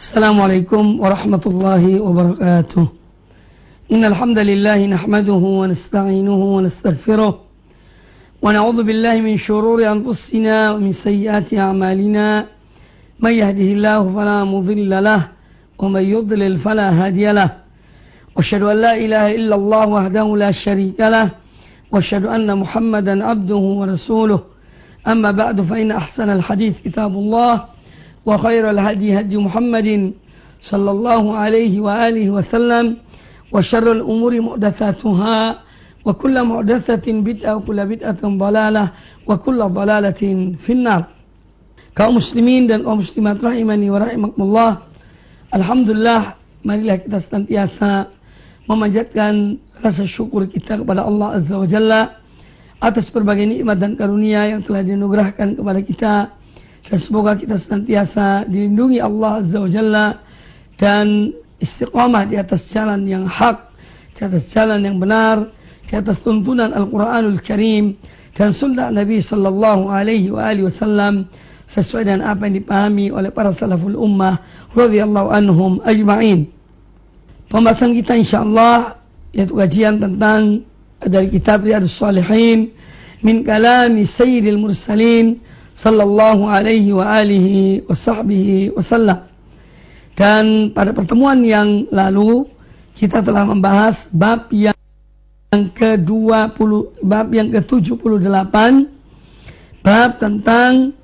Assalamualaikum warahmatullahi wabarakatuh. Innal hamdalillah nahmaduhu wa nasta'inuhu wa nastaghfiruh wa na'udzu billahi min shururi anfusina wa min sayyiati a'malina. May yahdihillahu fala mudilla lahu wa may yudlil fala hadiya lahu. Wa asyhadu an la ilaha illallah wahdahu la syarika lahu wa asyhadu anna Muhammadan abduhu wa rasuluh. Amma ba'du fa inna ahsanal hadits kitabullah wa khairal hadi hadi Muhammadin sallallahu alaihi wa alihi wasallam wa syarrul umuri muhdatsatuha wa kullu muhdatsatin bid'ah wa kullu bid'atin dhalalah wa kullu dhalalatin finnar. Kaum muslimin dan kaum muslimat rahimani wa rahimakumullah, alhamdulillah, marilah kita senantiasa memanjatkan rasa syukur kita kepada Allah Azza wa Jalla atas berbagai nikmat dan karunia yang telah dianugerahkan kepada kita. Dan semoga kita senantiasa dilindungi Allah Azza wa Jalla dan istiqamah di atas jalan yang hak, di atas jalan yang benar, di atas tuntunan Al-Quranul Karim dan sunnah Nabi Sallallahu Alaihi Wasallam sesuai dengan apa yang dipahami oleh para salaful ummah radhiyallahu anhum ajma'in. Pembahasan kita insyaallah yaitu kajian tentang dari kitab Riyadhus Shalihin min kalami Sayyidil Mursalin sallallahu alaihi wa alihi wa sahbihi wasallam. Dan pada pertemuan yang lalu kita telah membahas bab yang ke-20, bab yang ke-78, bab tentang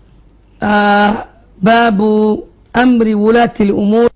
babu amri wulatil umur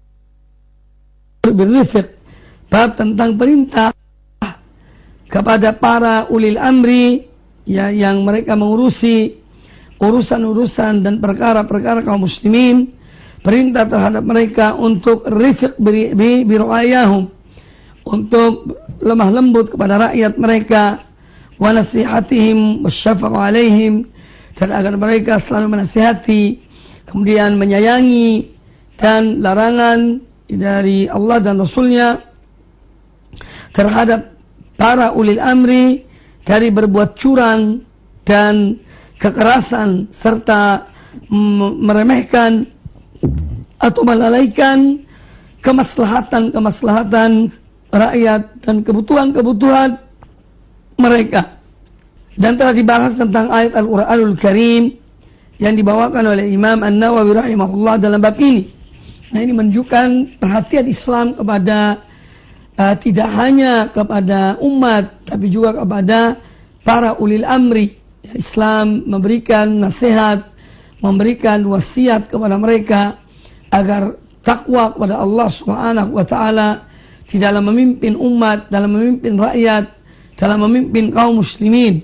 birrifq, bab tentang perintah kepada para ulil amri ya, yang mereka mengurusi urusan-urusan dan perkara-perkara kaum muslimin, perintah terhadap mereka untuk rifq bi ru'ayahum, untuk lemah lembut kepada rakyat mereka, wa nasihatihim wasyafaqu alaihim, dan agar mereka selalu menasihati kemudian menyayangi, dan larangan dari Allah dan Rasulnya terhadap para ulil amri dari berbuat curang dan kekerasan serta meremehkan atau melalaikan kemaslahatan rakyat dan kebutuhan mereka. Dan telah dibahas tentang ayat Al-Quranul Karim yang dibawakan oleh Imam An-Nawawi rahimahullah dalam bab ini. Nah, ini menunjukkan perhatian Islam kepada tidak hanya kepada umat tapi juga kepada para ulil amri. Islam memberikan nasihat, memberikan wasiat kepada mereka agar takwa kepada Allah Subhanahu wa taala di dalam memimpin umat, dalam memimpin rakyat, dalam memimpin kaum muslimin.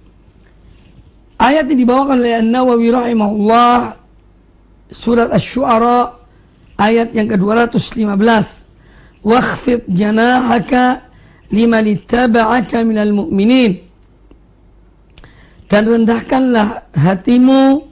Ayat ini dibawakan oleh An-Nawawi rahimahullah, surat Asy-Syu'ara ayat yang ke-215. Wakhfid janahaka liman ittaba'aka minal mu'minin. Dan rendahkanlah hatimu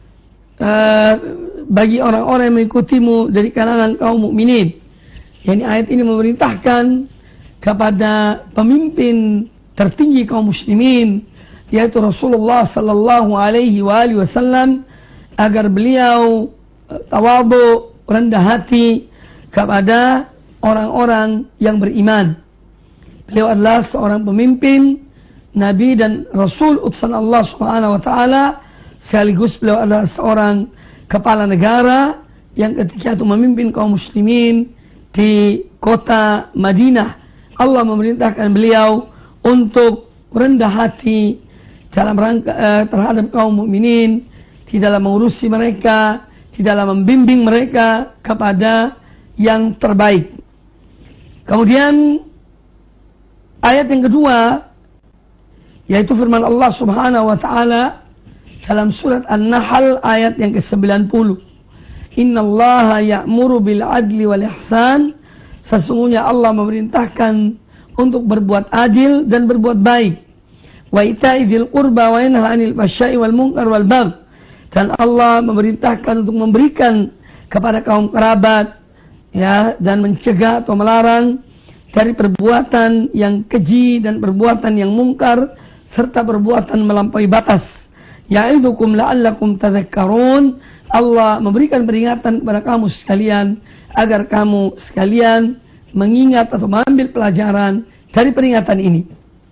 bagi orang-orang yang mengikutimu dari kalangan kaum mukminin. Yani ayat ini memerintahkan kepada pemimpin tertinggi kaum muslimin, yaitu Rasulullah sallallahu alaihi wasallam, agar beliau tawadhu, rendah hati kepada orang-orang yang beriman. Beliau adalah seorang pemimpin, Nabi dan Rasul utusan Allah Subhanahu wa taala, sekaligus beliau adalah seorang kepala negara yang ketika itu memimpin kaum muslimin di kota Madinah. Allah memerintahkan beliau untuk rendah hati dalam rangka terhadap kaum mukminin, di dalam mengurusi mereka, di dalam membimbing mereka kepada yang terbaik. Kemudian ayat yang kedua yaitu firman Allah Subhanahu wa taala dalam surat An-Nahl ayat yang ke-90. Innallaha ya'muru bil adli wal ihsan. Sesungguhnya Allah memerintahkan untuk berbuat adil dan berbuat baik. Wa ita'i dzil qurba wa yanha 'anil fahsya'i wal munkar wal bagh. Dan Allah memerintahkan untuk memberikan kepada kaum kerabat, ya, dan mencegah atau melarang dari perbuatan yang keji dan perbuatan yang mungkar serta perbuatan melampaui batas. Ya'idzukum la'allakum tadhakkarun. Allah memberikan peringatan kepada kamu sekalian agar kamu sekalian mengingat atau mengambil pelajaran dari peringatan ini.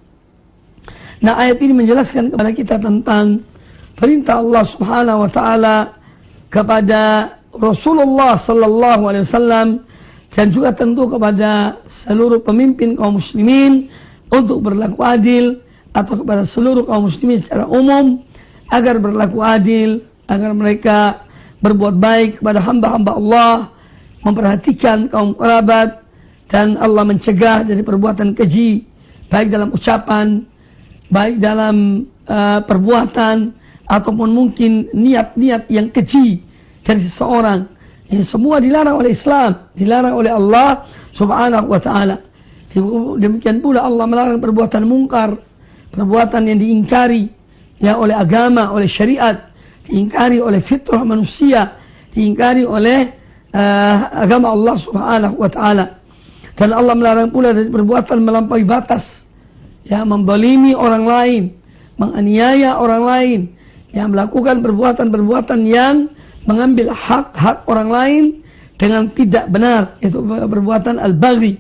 Nah, ayat ini menjelaskan kepada kita tentang perintah Allah Subhanahu wa taala kepada Rasulullah sallallahu alaihi wasallam dan juga tentu kepada seluruh pemimpin kaum muslimin untuk berlaku adil, atau kepada seluruh kaum muslimin secara umum agar berlaku adil, agar mereka berbuat baik kepada hamba-hamba Allah, memperhatikan kaum kerabat, dan Allah mencegah dari perbuatan keji, baik dalam ucapan, baik dalam perbuatan, ataupun mungkin niat-niat yang keji dari seseorang. Ini semua dilarang oleh Islam, dilarang oleh Allah Subhanahu wa taala. Demikian pula Allah melarang perbuatan mungkar, perbuatan yang diingkari ya oleh agama, oleh syariat, diingkari oleh fitrah manusia, diingkari oleh agama Allah Subhanahu wa taala. Dan Allah melarang pula dari perbuatan melampaui batas, ya, menzalimi orang lain, menganiaya orang lain, yang melakukan perbuatan-perbuatan yang mengambil hak-hak orang lain dengan tidak benar, yaitu perbuatan al-baghi.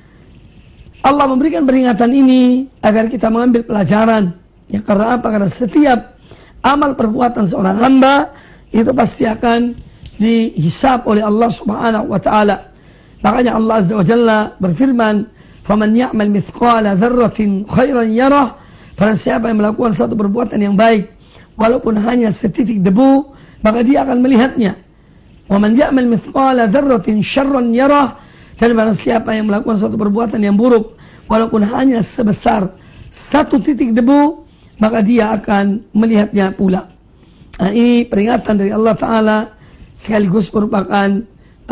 Allah memberikan peringatan ini agar kita mengambil pelajaran. Ya, karena apa? Karena setiap amal perbuatan seorang hamba itu pasti akan dihisab oleh Allah Subhanahu wa taala. Makanya Allah Azza wa Jalla berfirman, "Faman ya'mal mithqala dzarratin khairan yarah." Barang siapa yang melakukan satu perbuatan yang baik, walaupun hanya setitik debu, maka dia akan melihatnya. Wa man ya'mal mithqala dzarratin syarran yarah. Dan barang siapa yang melakukan suatu perbuatan yang buruk, walaupun hanya sebesar satu titik debu, maka dia akan melihatnya pula. Nah, ini peringatan dari Allah Ta'ala, sekaligus merupakan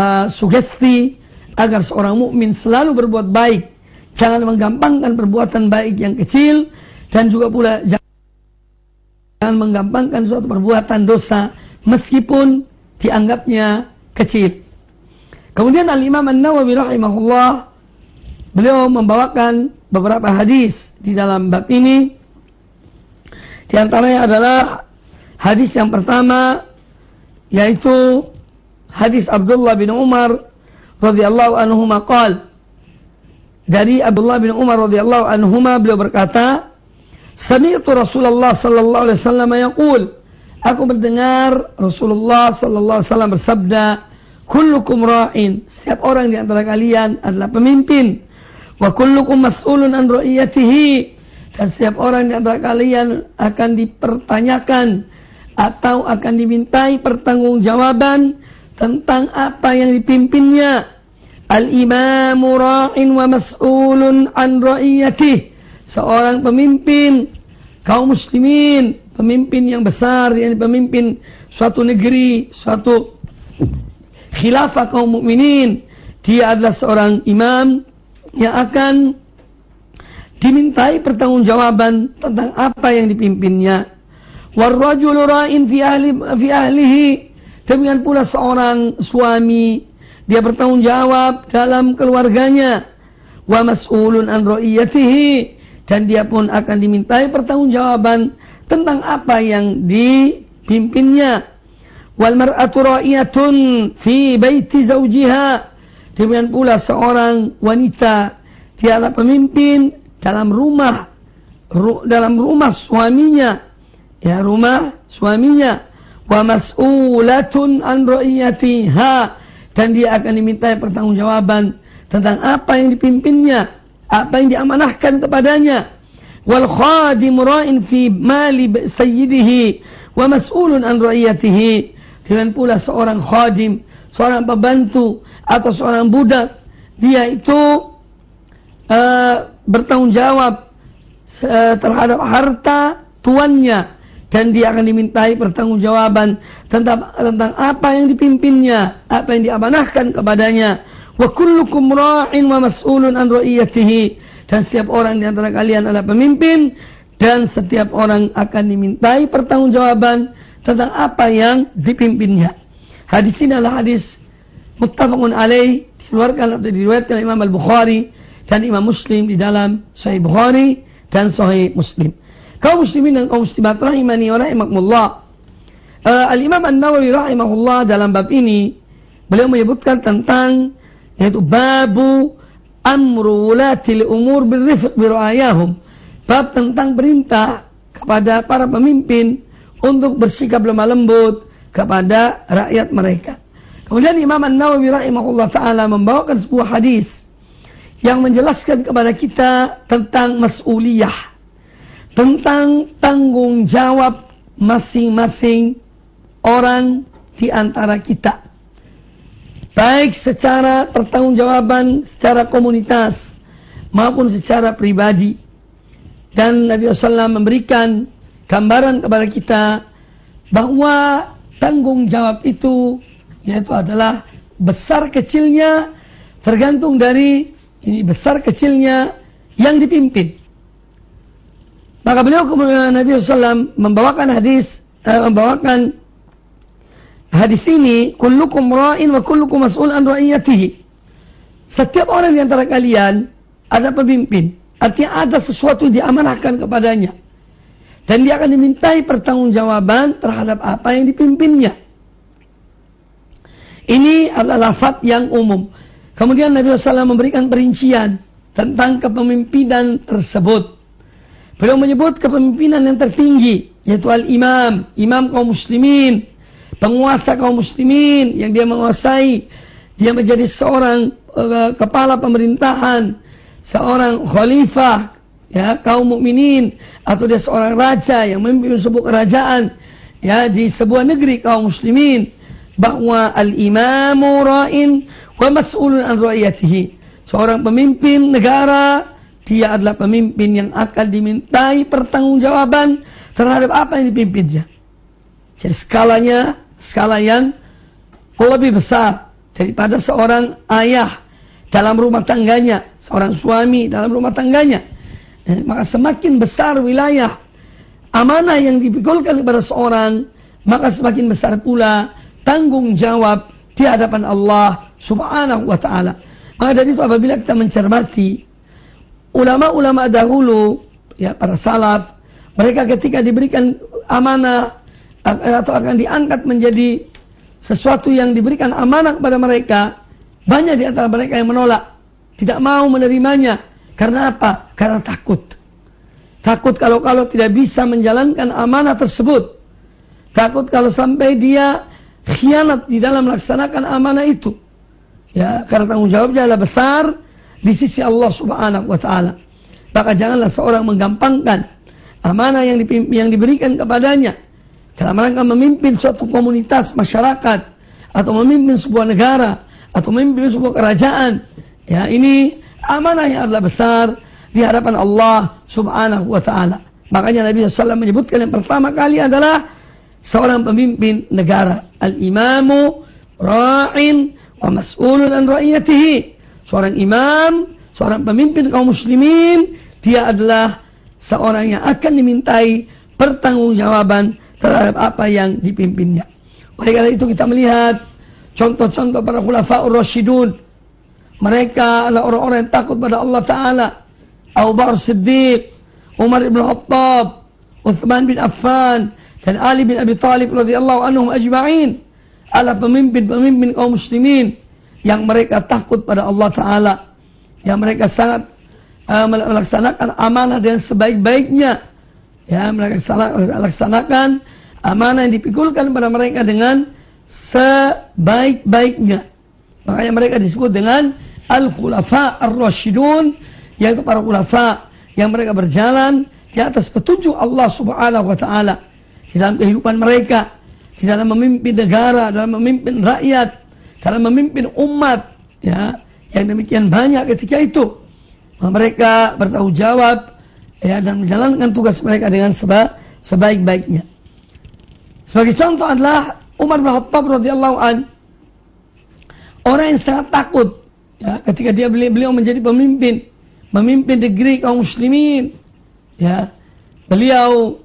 sugesti agar seorang mukmin selalu berbuat baik, jangan menggampangkan perbuatan baik yang kecil, dan juga pula jangan menggampangkan suatu perbuatan dosa meskipun dianggapnya kecil. Kemudian Al-Imam An-Nawawi rahimahullah, beliau membawakan beberapa hadis di dalam bab ini. Di antaranya adalah hadis yang pertama, yaitu hadis Abdullah bin Umar radhiyallahu anhuma qala. Dari Abdullah bin Umar radhiyallahu anhuma, beliau berkata, "Sami'tu Rasulullah sallallahu alaihi wasallam yaqul." Aku mendengar Rasulullah sallallahu alaihi wasallam bersabda, "Kullukum ra'in." Setiap orang di antara kalian adalah pemimpin. "Wa kullukum mas'ulun an ra'iyatihi." Dan setiap orang di antara kalian akan dipertanyakan atau akan dimintai pertanggungjawaban tentang apa yang dipimpinnya. "Al-imamu ra'in wa mas'ulun an ra'iyatihi." Seorang pemimpin kaum muslimin, pemimpin yang besar, yang pemimpin suatu negeri, suatu khilafah kaum mukminin, dia adalah seorang imam yang akan dimintai pertanggungjawaban tentang apa yang dipimpinnya. "Warrajulu ra'in fi ahlihi." Demikian pula seorang suami, dia bertanggung jawab dalam keluarganya. "Wa mas'ulun an ra'iyatihi." Dan dia pun akan dimintai pertanggungjawaban tentang apa yang dipimpinnya. "Wal mar'atu ra'iyatun fi baiti zawjiha." Demikian pula seorang wanita, dia adalah pemimpin dalam rumah suaminya, ya, rumah suaminya. "Wa mas'ulatun an ra'iyatiha." Dan dia akan dimintai pertanggungjawaban tentang apa yang dipimpinnya, apa yang diamanahkan kepadanya. "Wal khadim ra'in fi mali sayyidihi wa mas'ulun an ra'iyatihi." Dan pula seorang khadim, seorang pembantu atau seorang budak, dia itu bertanggung jawab terhadap harta tuannya, dan dia akan dimintai pertanggungjawaban tentang apa yang dipimpinnya, apa yang diamanahkan kepadanya. "Wa kullukum ra'in wa mas'ulun an ra'iyatihi." Dan setiap orang di antara kalian adalah pemimpin, dan setiap orang akan dimintai pertanggungjawaban tentang apa yang dipimpinnya. Hadis ini adalah hadis muttafaqun alaih, dikeluarkan atau diriwayatkan Imam Al-Bukhari dan Imam Muslim di dalam Sahih Bukhari dan Sahih Muslim. Kaum muslimin dan kaum muslimat rahimani wa rahimakumullah. Al-Imam An-Nawawi rahimahullah dalam bab ini beliau menyebutkan tentang yaitu babu amru wulatil umur birrifq biru'ayahum, bab tentang perintah kepada para pemimpin untuk bersikap lemah lembut kepada rakyat mereka. Kemudian Imam An-Nawawi rahimahullah ta'ala membawakan sebuah hadis yang menjelaskan kepada kita tentang mas'uliyah, tentang tanggung jawab masing-masing orang di antara kita, baik secara pertanggungjawaban secara komunitas maupun secara pribadi. Dan Nabi SAW memberikan gambaran kepada kita bahwa tanggung jawab itu yaitu adalah besar kecilnya tergantung dari besar kecilnya yang dipimpin. Maka beliau kemudian Nabi SAW membawakan hadis ini, kullukum ra'in wa kullukum mas'ul an ra'iyatihi. Setiap orang di antara kalian ada pemimpin, artinya ada sesuatu yang diamanahkan kepadanya, dan dia akan dimintai pertanggungjawaban terhadap apa yang dipimpinnya. Ini adalah lafaz yang umum. Kemudian Nabi SAW memberikan perincian tentang kepemimpinan tersebut. Beliau menyebut kepemimpinan yang tertinggi, yaitu al-imam, imam kaum muslimin, penguasa kaum muslimin yang dia menguasai, dia menjadi seorang kepala pemerintahan, seorang khalifah ya kaum mukminin, atau dia seorang raja yang memimpin sebuah kerajaan ya di sebuah negeri kaum muslimin, bahwa al-imamu ra'in wa mas'ulun an ra'iyatihi. Seorang pemimpin negara, dia adalah pemimpin yang akan dimintai pertanggungjawaban terhadap apa yang dipimpinnya. Jadi skala yang lebih besar daripada seorang ayah dalam rumah tangganya, seorang suami dalam rumah tangganya. Maka semakin besar wilayah amanah yang dipikulkan kepada seorang, maka semakin besar pula tanggung jawab di hadapan Allah Subhanahu wa ta'ala. Maka dari itu apabila kita mencermati ulama-ulama dahulu, ya para salaf, mereka ketika diberikan amanah atau akan diangkat menjadi sesuatu yang diberikan amanah kepada mereka, banyak di antara mereka yang menolak, tidak mau menerimanya. Karena apa? Karena takut. Takut kalau tidak bisa menjalankan amanah tersebut. Takut kalau sampai dia khianat di dalam melaksanakan amanah itu. Ya, karena tanggung jawabnya adalah besar di sisi Allah Subhanahu wa ta'ala. Maka janganlah seorang menggampangkan amanah yang diberikan kepadanya dalam rangka memimpin suatu komunitas masyarakat, atau memimpin sebuah negara, atau memimpin sebuah kerajaan. Ya, ini amanah yang adalah besar di hadapan Allah Subhanahu wa ta'ala. Makanya Nabi SAW menyebutkan yang pertama kali adalah seorang pemimpin negara, al-imamu ra'in wa mas'ulun an ra'iyatihi. Seorang imam, seorang pemimpin kaum muslimin, dia adalah seorang yang akan dimintai pertanggungjawaban terhadap apa yang dipimpinnya. Oleh karena itu kita melihat contoh-contoh para khulafaur rasyidun. Mereka adalah orang-orang yang takut pada Allah Ta'ala. Abu Bakar Siddiq, Umar ibn Khattab, Uthman bin Affan, dan Ali bin Abi Thalib radhiyallahu anhum ajma'in adalah pemimpin-pemimpin kaum muslimin yang mereka takut pada Allah Ta'ala, yang mereka sangat melaksanakan amanah dengan sebaik-baiknya. Ya, mereka laksanakan amanah yang dipikulkan pada mereka dengan sebaik-baiknya. Makanya mereka disebut dengan al-khulafa ar-rasyidun, yaitu para khulafa yang mereka berjalan di atas petunjuk Allah Subhanahu wa ta'ala di dalam kehidupan mereka, di dalam memimpin negara, dalam memimpin rakyat, dalam memimpin umat, ya, yang demikian banyak ketika itu. Mereka bertanggung jawab, ya, dan menjalankan tugas mereka dengan sebaik-baiknya. Sebagai contoh adalah Umar bin Khattab radhiyallahu an, orang yang sangat takut, ya, ketika beliau menjadi pemimpin negeri kaum muslimin. Ya, beliau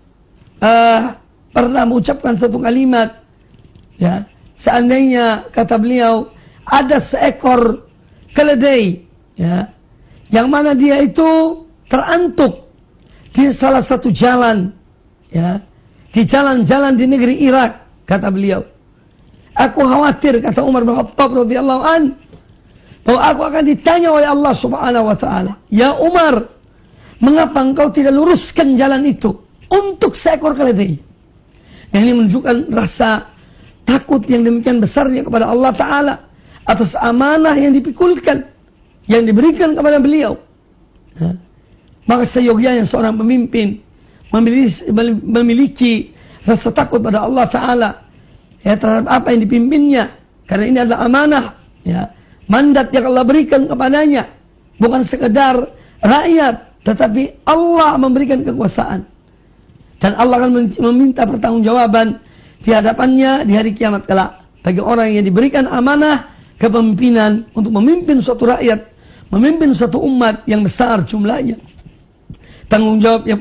pernah mengucapkan satu kalimat, ya, seandainya kata beliau ada seekor keledai, ya, yang mana dia itu terantuk di salah satu jalan, ya, di jalan-jalan di negeri Irak, kata beliau. Aku khawatir, kata Umar bin Khattab radhiyallahu an, bahwa aku akan ditanya oleh Allah Subhanahu wa taala, "Ya Umar, mengapa engkau tidak luruskan jalan itu untuk seekor keledai?" Yang ini menunjukkan rasa takut yang demikian besarnya kepada Allah Ta'ala atas amanah yang dipikulkan, yang diberikan kepada beliau. Maka seyogianya seorang pemimpin memiliki rasa takut pada Allah Ta'ala ya, terhadap apa yang dipimpinnya, karena ini adalah amanah ya, mandat yang Allah berikan kepadanya, bukan sekedar rakyat, tetapi Allah memberikan kekuasaan, dan Allah akan meminta pertanggungjawaban di hadapannya di hari kiamat kelak bagi orang yang diberikan amanah kepemimpinan untuk memimpin suatu rakyat, memimpin suatu umat yang besar jumlahnya. Tanggung jawabnya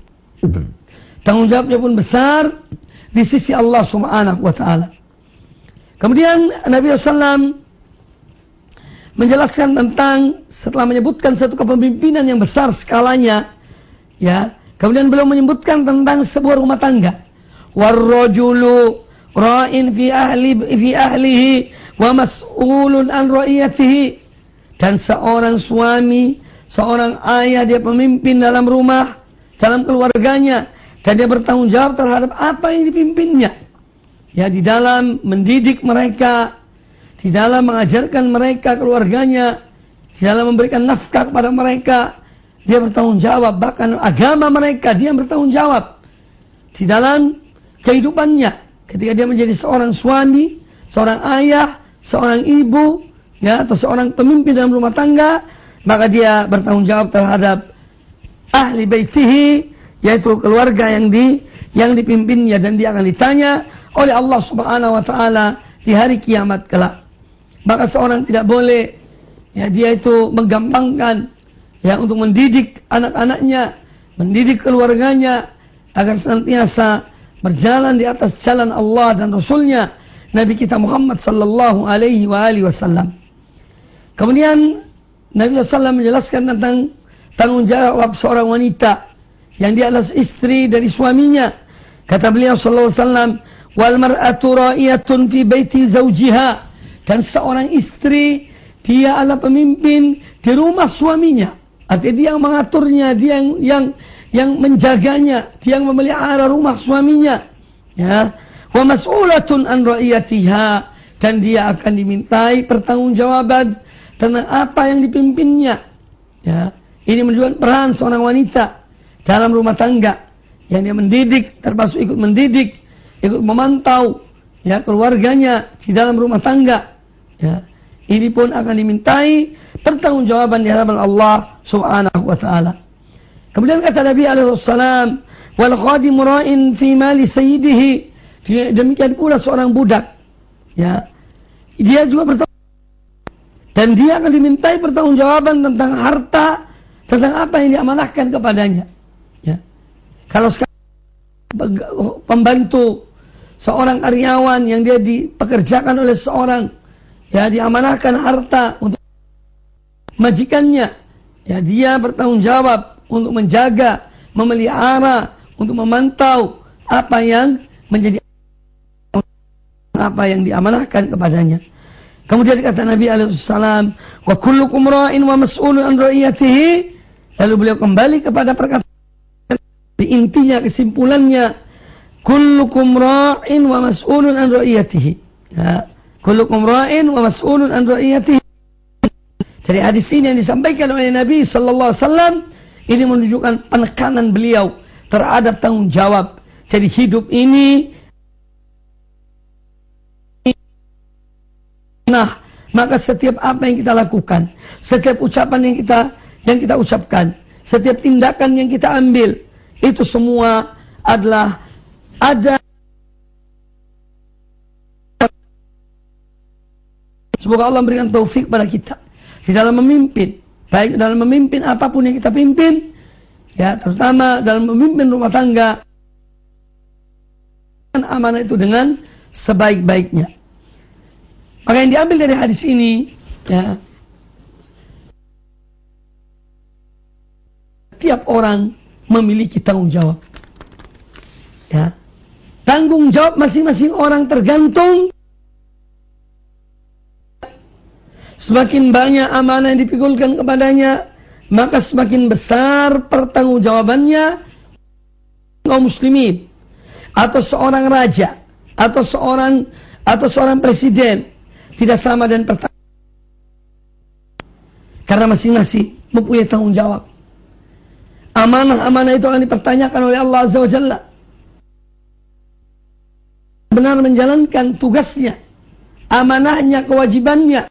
pun besar di sisi Allah Subhanahu wa taala. Kemudian Nabi SAW menjelaskan tentang, setelah menyebutkan satu kepemimpinan yang besar skalanya, ya, kemudian beliau menyebutkan tentang sebuah rumah tangga. Warrajulu ra'in fi ahlihi wa mas'ulun an ra'iyatihi. Dan seorang suami, seorang ayah, dia pemimpin dalam rumah, dalam keluarganya, dan dia bertanggung jawab terhadap apa yang dipimpinnya. Ya, di dalam mendidik mereka, di dalam mengajarkan mereka, keluarganya, di dalam memberikan nafkah kepada mereka, dia bertanggung jawab. Bahkan agama mereka, dia bertanggung jawab. Di dalam kehidupannya, ketika dia menjadi seorang suami, seorang ayah, seorang ibu, ya, atau seorang pemimpin dalam rumah tangga, maka dia bertanggung jawab terhadap ahli baitihi, yaitu keluarga yang dipimpinnya, dan dia akan ditanya oleh Allah Subhanahu wa taala di hari kiamat kelak. Maka seorang tidak boleh ya dia itu menggampangkan ya untuk mendidik anak-anaknya, mendidik keluarganya agar senantiasa berjalan di atas jalan Allah dan Rasulnya Nabi kita Muhammad sallallahu alaihi wasallam. Kemudian Nabi SAW menjelaskan tentang tanggung jawab seorang wanita yang dia adalah istri dari suaminya. Kata beliau sallallahu alaihi wasallam, "Wal mar'atu ra'iyatun fi baiti zawjiha." Dan seorang istri, dia adalah pemimpin di rumah suaminya. Artinya dia yang mengaturnya, dia yang menjaganya, dia yang memelihara rumah suaminya. Ya, wa mas'ulatun an ra'iyatiha, dan dia akan dimintai pertanggungjawaban tentang apa yang dipimpinnya. Ya, ini menunjukkan peran seorang wanita dalam rumah tangga yang dia mendidik, termasuk ikut mendidik, ikut memantau ya keluarganya di dalam rumah tangga. Ya, ini pun akan dimintai pertanggungjawaban di hadapan Allah Subhanahu wa taala. Kemudian kata Nabi alaihi salam, "Wal khadimu ra'in fi mali sayyidihi." Demikian pula seorang budak. Ya, dia juga bertanggung, dan dia akan dimintai pertanggungjawaban tentang harta, tentang apa yang diamanahkan kepadanya. Ya. Kalau sekarang pembantu, seorang karyawan yang dia dipekerjakan oleh seorang, ya, diamanahkan harta untuk majikannya, ya, dia bertanggung jawab untuk menjaga, memelihara, untuk memantau apa yang menjadi apa yang diamanahkan kepadanya. Kemudian kata Nabi alaihissalam, "Wa kullukum ra'in wa mas'ulun an ra'iyatihi." Lalu beliau kembali kepada perkataan, intinya, kesimpulannya, kullukum ra'in wa mas'ulun an ra'iyatihi. Ya, kullukum ra'in wa mas'ulun an ra'iyatihi. Dari hadis ini yang disampaikan oleh Nabi sallallahu alaihi wasallam, ini menunjukkan penekanan beliau terhadap tanggung jawab. Jadi hidup ini, nah, maka setiap apa yang kita lakukan, setiap ucapan yang kita ucapkan, setiap tindakan yang kita ambil, itu semua adalah ada. Semoga Allah memberikan taufik pada kita di dalam memimpin, baik dalam memimpin apapun yang kita pimpin, ya, terutama dalam memimpin rumah tangga, amanah itu dengan sebaik-baiknya. Maka yang diambil dari hadis ini, ya, setiap orang memiliki tanggung jawab. Ya, Tanggung jawab masing-masing orang tergantung semakin banyak amanah yang dipikulkan kepadanya, maka semakin besar pertanggungjawabannya kaum muslimin, atau seorang raja, atau seorang presiden tidak sama dan karena masing-masing mempunyai tanggung jawab. Amanah-amanah itu akan dipertanyakan oleh Allah Azza wa Jalla. Benar menjalankan tugasnya, amanahnya, kewajibannya.